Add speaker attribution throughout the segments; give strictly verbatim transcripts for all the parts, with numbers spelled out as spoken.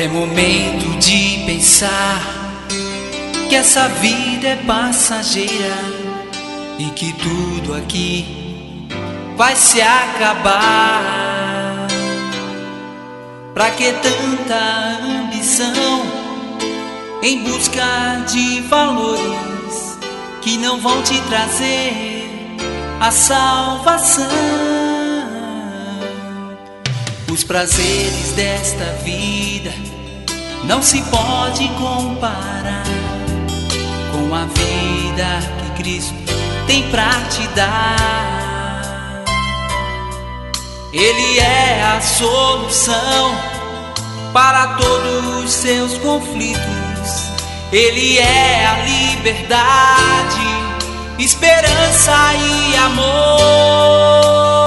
Speaker 1: É momento de pensar que essa vida é passageira e que tudo aqui vai se acabar. Pra que tanta ambição em busca de valores que não vão te trazer a salvação? Os prazeres desta vida não se pode comparar com a vida que Cristo tem pra te dar. Ele é a solução para todos os seus conflitos. Ele é a liberdade, esperança e amor.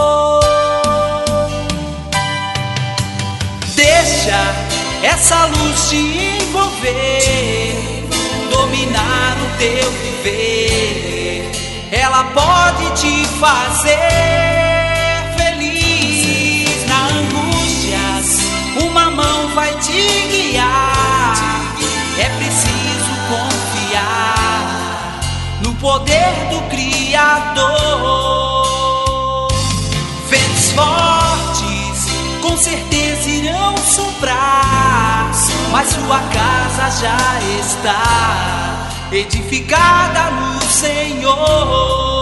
Speaker 1: Deixa essa luz te envolver, dominar o teu viver. Ela pode te fazer feliz. Na angústia, uma mão vai te guiar. É preciso confiar no poder do Criador. Ventos fortes com certeza irão soprar, mas sua casa já está edificada no Senhor.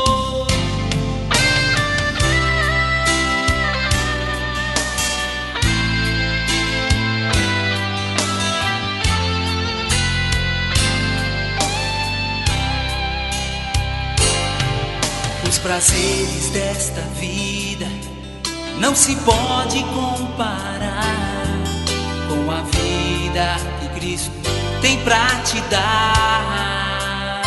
Speaker 1: Os prazeres desta vida não se pode comparar com a vida que Cristo tem pra te dar.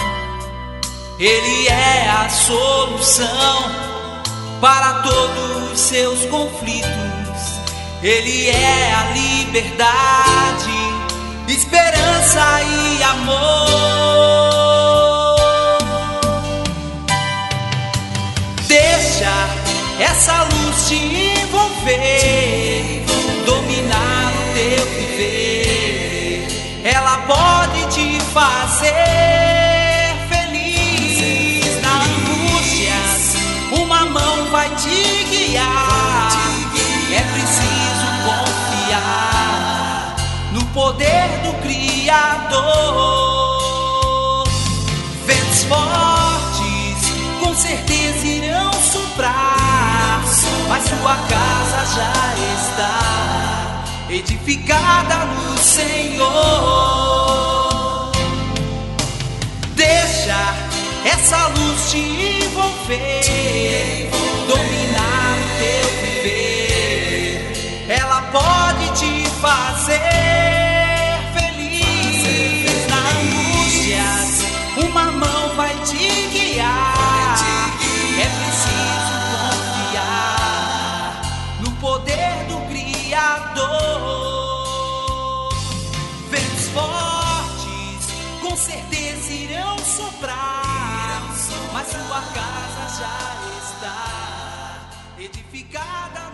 Speaker 1: Ele é a solução para todos os seus conflitos. Ele é a liberdade, esperança e amor. Deixa essa luz te envolver, dominar o teu viver. Ela pode te fazer feliz. Na angústia, uma mão vai te guiar. É preciso confiar no poder do Criador. Ventos fortes com certeza irão soprar, mas sua casa já está edificada no Senhor. Deixa essa luz te envolver, dominar o teu viver. Ela pode te fazer feliz. Na angústia, uma mão vai te guiar. É preciso confiar no poder do Criador. Ventos fortes com certeza irão soprar, mas sua casa já está edificada.